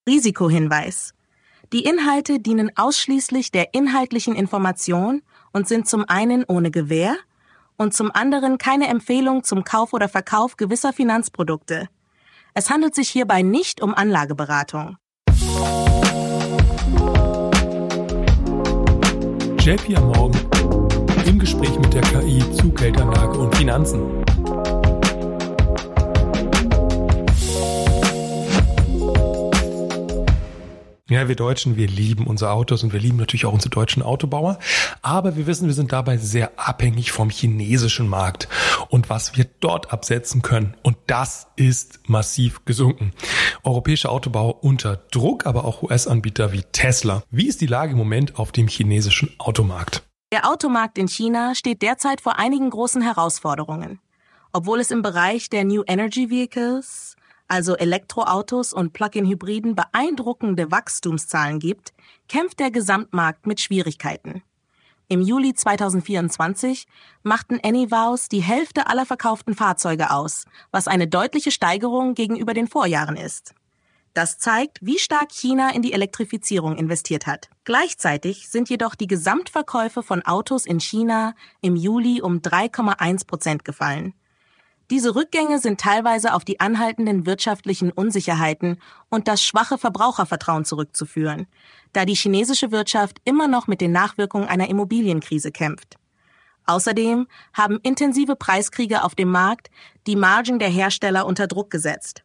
Risikohinweis. Die Inhalte dienen ausschließlich der inhaltlichen Information und sind zum einen ohne Gewähr und zum anderen keine Empfehlung zum Kauf oder Verkauf gewisser Finanzprodukte. Es handelt sich hierbei nicht um Anlageberatung. JP am Morgen im Gespräch mit der KI zu Geldanlage und Finanzen. Ja, wir Deutschen, wir lieben unsere Autos und wir lieben natürlich auch unsere deutschen Autobauer. Aber wir wissen, wir sind dabei sehr abhängig vom chinesischen Markt und was wir dort absetzen können. Und das ist massiv gesunken. Europäische Autobauer unter Druck, aber auch US-Anbieter wie Tesla. Wie ist die Lage im Moment auf dem chinesischen Automarkt? Der Automarkt in China steht derzeit vor einigen großen Herausforderungen. Obwohl es im Bereich der New Energy Vehicles, also Elektroautos und Plug-in-Hybriden, beeindruckende Wachstumszahlen gibt, kämpft der Gesamtmarkt mit Schwierigkeiten. Im Juli 2024 machten Anyvows die Hälfte aller verkauften Fahrzeuge aus, was eine deutliche Steigerung gegenüber den Vorjahren ist. Das zeigt, wie stark China in die Elektrifizierung investiert hat. Gleichzeitig sind jedoch die Gesamtverkäufe von Autos in China im Juli um 3,1% gefallen. Diese Rückgänge sind teilweise auf die anhaltenden wirtschaftlichen Unsicherheiten und das schwache Verbrauchervertrauen zurückzuführen, da die chinesische Wirtschaft immer noch mit den Nachwirkungen einer Immobilienkrise kämpft. Außerdem haben intensive Preiskriege auf dem Markt die Margen der Hersteller unter Druck gesetzt.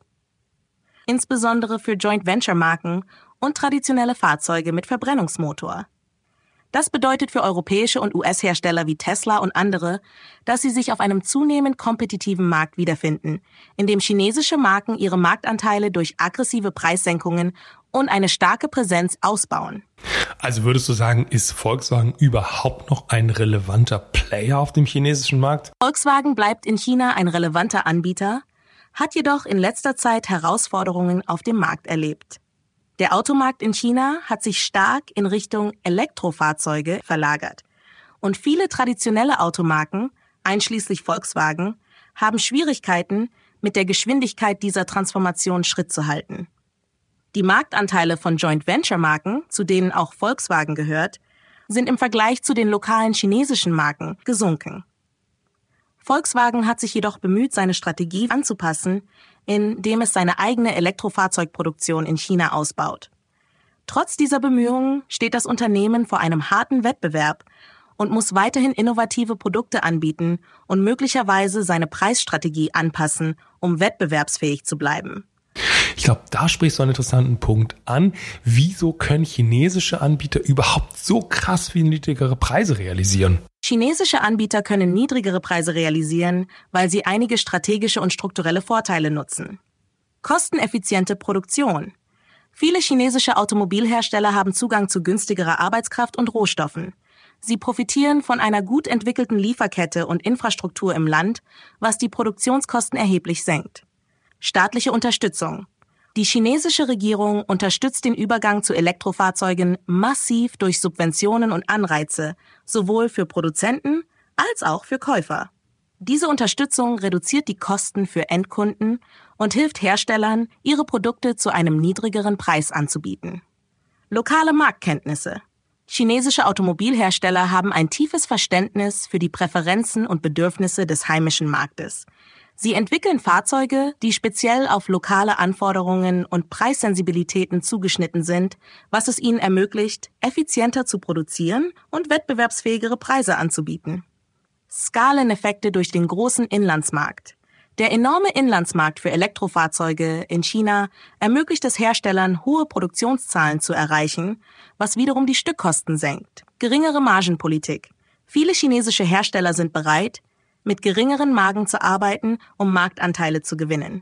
Insbesondere für Joint-Venture-Marken und traditionelle Fahrzeuge mit Verbrennungsmotor. Das bedeutet für europäische und US-Hersteller wie Tesla und andere, dass sie sich auf einem zunehmend kompetitiven Markt wiederfinden, in dem chinesische Marken ihre Marktanteile durch aggressive Preissenkungen und eine starke Präsenz ausbauen. Also würdest du sagen, ist Volkswagen überhaupt noch ein relevanter Player auf dem chinesischen Markt? Volkswagen bleibt in China ein relevanter Anbieter, hat jedoch in letzter Zeit Herausforderungen auf dem Markt erlebt. Der Automarkt in China hat sich stark in Richtung Elektrofahrzeuge verlagert und viele traditionelle Automarken, einschließlich Volkswagen, haben Schwierigkeiten, mit der Geschwindigkeit dieser Transformation Schritt zu halten. Die Marktanteile von Joint-Venture-Marken, zu denen auch Volkswagen gehört, sind im Vergleich zu den lokalen chinesischen Marken gesunken. Volkswagen hat sich jedoch bemüht, seine Strategie anzupassen, indem es seine eigene Elektrofahrzeugproduktion in China ausbaut. Trotz dieser Bemühungen steht das Unternehmen vor einem harten Wettbewerb und muss weiterhin innovative Produkte anbieten und möglicherweise seine Preisstrategie anpassen, um wettbewerbsfähig zu bleiben. Ich glaube, da sprichst du einen interessanten Punkt an. Wieso können chinesische Anbieter überhaupt so krass viel niedrigere Preise realisieren? Chinesische Anbieter können niedrigere Preise realisieren, weil sie einige strategische und strukturelle Vorteile nutzen. Kosteneffiziente Produktion. Viele chinesische Automobilhersteller haben Zugang zu günstigerer Arbeitskraft und Rohstoffen. Sie profitieren von einer gut entwickelten Lieferkette und Infrastruktur im Land, was die Produktionskosten erheblich senkt. Staatliche Unterstützung. Die chinesische Regierung unterstützt den Übergang zu Elektrofahrzeugen massiv durch Subventionen und Anreize, sowohl für Produzenten als auch für Käufer. Diese Unterstützung reduziert die Kosten für Endkunden und hilft Herstellern, ihre Produkte zu einem niedrigeren Preis anzubieten. Lokale Marktkenntnisse. Chinesische Automobilhersteller haben ein tiefes Verständnis für die Präferenzen und Bedürfnisse des heimischen Marktes. Sie entwickeln Fahrzeuge, die speziell auf lokale Anforderungen und Preissensibilitäten zugeschnitten sind, was es ihnen ermöglicht, effizienter zu produzieren und wettbewerbsfähigere Preise anzubieten. Skaleneffekte durch den großen Inlandsmarkt. Der enorme Inlandsmarkt für Elektrofahrzeuge in China ermöglicht es Herstellern, hohe Produktionszahlen zu erreichen, was wiederum die Stückkosten senkt. Geringere Margenpolitik. Viele chinesische Hersteller sind bereit, mit geringeren Margen zu arbeiten, um Marktanteile zu gewinnen.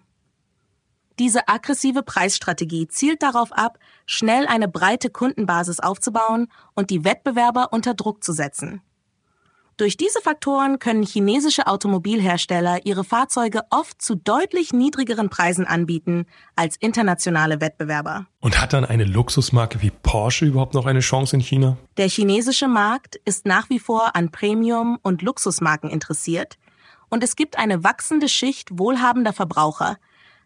Diese aggressive Preisstrategie zielt darauf ab, schnell eine breite Kundenbasis aufzubauen und die Wettbewerber unter Druck zu setzen. Durch diese Faktoren können chinesische Automobilhersteller ihre Fahrzeuge oft zu deutlich niedrigeren Preisen anbieten als internationale Wettbewerber. Und hat dann eine Luxusmarke wie Porsche überhaupt noch eine Chance in China? Der chinesische Markt ist nach wie vor an Premium- und Luxusmarken interessiert und es gibt eine wachsende Schicht wohlhabender Verbraucher,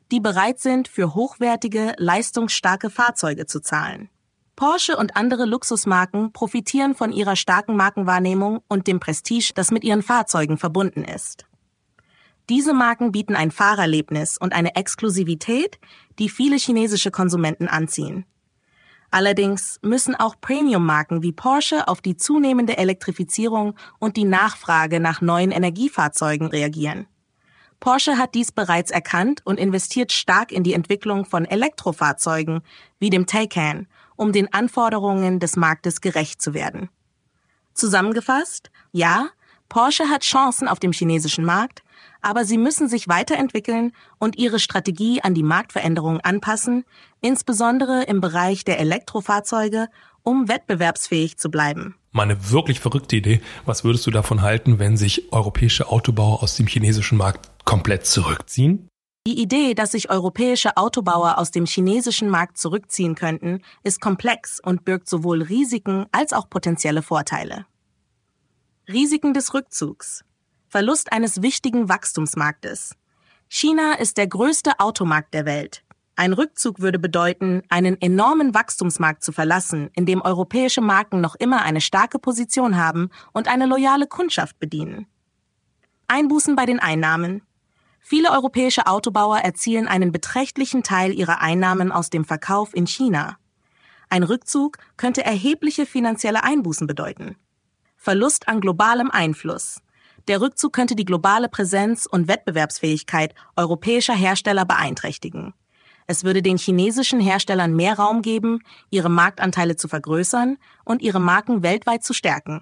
die bereit sind, für hochwertige, leistungsstarke Fahrzeuge zu zahlen. Porsche und andere Luxusmarken profitieren von ihrer starken Markenwahrnehmung und dem Prestige, das mit ihren Fahrzeugen verbunden ist. Diese Marken bieten ein Fahrerlebnis und eine Exklusivität, die viele chinesische Konsumenten anziehen. Allerdings müssen auch Premium-Marken wie Porsche auf die zunehmende Elektrifizierung und die Nachfrage nach neuen Energiefahrzeugen reagieren. Porsche hat dies bereits erkannt und investiert stark in die Entwicklung von Elektrofahrzeugen wie dem Taycan, um den Anforderungen des Marktes gerecht zu werden. Zusammengefasst, ja, Porsche hat Chancen auf dem chinesischen Markt, aber sie müssen sich weiterentwickeln und ihre Strategie an die Marktveränderungen anpassen, insbesondere im Bereich der Elektrofahrzeuge, um wettbewerbsfähig zu bleiben. Meine wirklich verrückte Idee. Was würdest du davon halten, wenn sich europäische Autobauer aus dem chinesischen Markt komplett zurückziehen? Die Idee, dass sich europäische Autobauer aus dem chinesischen Markt zurückziehen könnten, ist komplex und birgt sowohl Risiken als auch potenzielle Vorteile. Risiken des Rückzugs. Verlust eines wichtigen Wachstumsmarktes. China ist der größte Automarkt der Welt. Ein Rückzug würde bedeuten, einen enormen Wachstumsmarkt zu verlassen, in dem europäische Marken noch immer eine starke Position haben und eine loyale Kundschaft bedienen. Einbußen bei den Einnahmen. Viele europäische Autobauer erzielen einen beträchtlichen Teil ihrer Einnahmen aus dem Verkauf in China. Ein Rückzug könnte erhebliche finanzielle Einbußen bedeuten. Verlust an globalem Einfluss. Der Rückzug könnte die globale Präsenz und Wettbewerbsfähigkeit europäischer Hersteller beeinträchtigen. Es würde den chinesischen Herstellern mehr Raum geben, ihre Marktanteile zu vergrößern und ihre Marken weltweit zu stärken.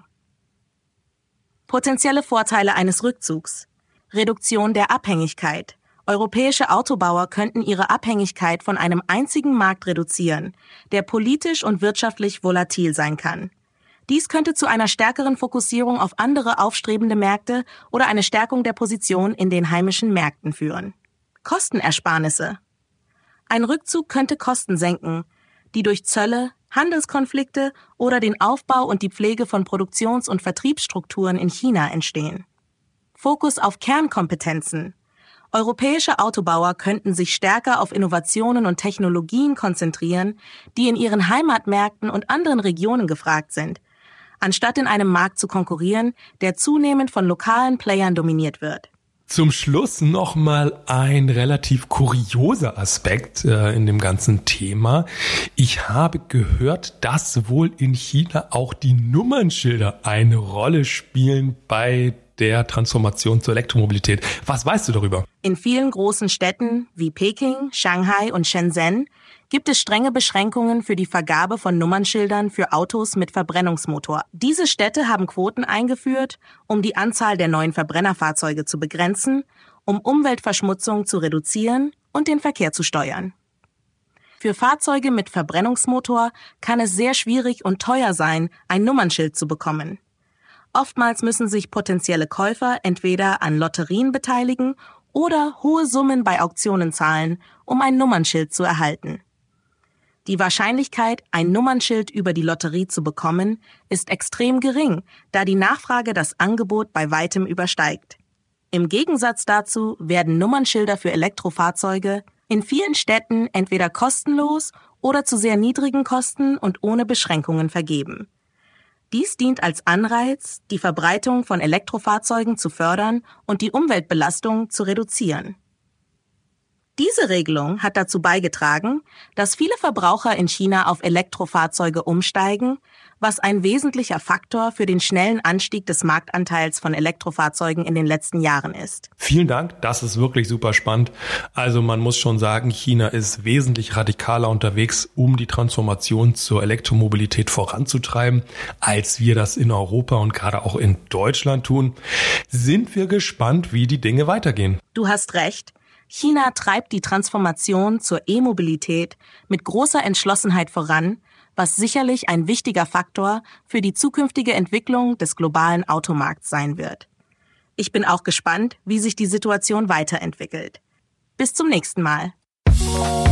Potenzielle Vorteile eines Rückzugs. Reduktion der Abhängigkeit. Europäische Autobauer könnten ihre Abhängigkeit von einem einzigen Markt reduzieren, der politisch und wirtschaftlich volatil sein kann. Dies könnte zu einer stärkeren Fokussierung auf andere aufstrebende Märkte oder eine Stärkung der Position in den heimischen Märkten führen. Kostenersparnisse. Ein Rückzug könnte Kosten senken, die durch Zölle, Handelskonflikte oder den Aufbau und die Pflege von Produktions- und Vertriebsstrukturen in China entstehen. Fokus auf Kernkompetenzen. Europäische Autobauer könnten sich stärker auf Innovationen und Technologien konzentrieren, die in ihren Heimatmärkten und anderen Regionen gefragt sind, anstatt in einem Markt zu konkurrieren, der zunehmend von lokalen Playern dominiert wird. Zum Schluss nochmal ein relativ kurioser Aspekt in dem ganzen Thema. Ich habe gehört, dass wohl in China auch die Nummernschilder eine Rolle spielen bei der Transformation zur Elektromobilität. Was weißt du darüber? In vielen großen Städten wie Peking, Shanghai und Shenzhen gibt es strenge Beschränkungen für die Vergabe von Nummernschildern für Autos mit Verbrennungsmotor. Diese Städte haben Quoten eingeführt, um die Anzahl der neuen Verbrennerfahrzeuge zu begrenzen, um Umweltverschmutzung zu reduzieren und den Verkehr zu steuern. Für Fahrzeuge mit Verbrennungsmotor kann es sehr schwierig und teuer sein, ein Nummernschild zu bekommen. Oftmals müssen sich potenzielle Käufer entweder an Lotterien beteiligen oder hohe Summen bei Auktionen zahlen, um ein Nummernschild zu erhalten. Die Wahrscheinlichkeit, ein Nummernschild über die Lotterie zu bekommen, ist extrem gering, da die Nachfrage das Angebot bei weitem übersteigt. Im Gegensatz dazu werden Nummernschilder für Elektrofahrzeuge in vielen Städten entweder kostenlos oder zu sehr niedrigen Kosten und ohne Beschränkungen vergeben. Dies dient als Anreiz, die Verbreitung von Elektrofahrzeugen zu fördern und die Umweltbelastung zu reduzieren. Diese Regelung hat dazu beigetragen, dass viele Verbraucher in China auf Elektrofahrzeuge umsteigen, was ein wesentlicher Faktor für den schnellen Anstieg des Marktanteils von Elektrofahrzeugen in den letzten Jahren ist. Vielen Dank, das ist wirklich super spannend. Also man muss schon sagen, China ist wesentlich radikaler unterwegs, um die Transformation zur Elektromobilität voranzutreiben, als wir das in Europa und gerade auch in Deutschland tun. Sind wir gespannt, wie die Dinge weitergehen. Du hast recht. China treibt die Transformation zur E-Mobilität mit großer Entschlossenheit voran, was sicherlich ein wichtiger Faktor für die zukünftige Entwicklung des globalen Automarkts sein wird. Ich bin auch gespannt, wie sich die Situation weiterentwickelt. Bis zum nächsten Mal.